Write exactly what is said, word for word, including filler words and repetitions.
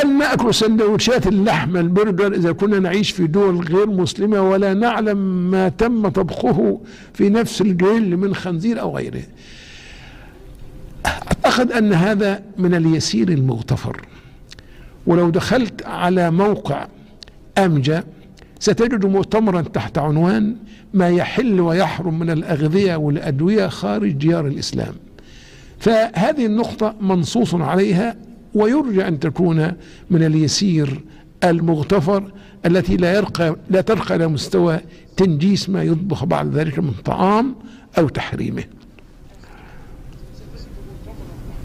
هل نأكل سندوتشات اللحم البرجر إذا كنا نعيش في دول غير مسلمة ولا نعلم ما تم طبخه في نفس الجريل من خنزير أو غيره؟ أعتقد أن هذا من اليسير المغتفر. ولو دخلت على موقع أمجا ستجد مؤتمرا تحت عنوان ما يحل ويحرم من الأغذية والأدوية خارج ديار الإسلام. فهذه النقطة منصوص عليها، ويرجى أن تكون من اليسير المغتفر التي لا يرقى لا ترقى إلى مستوى تنجيس ما يطبخ بعد ذلك من طعام أو تحريمه.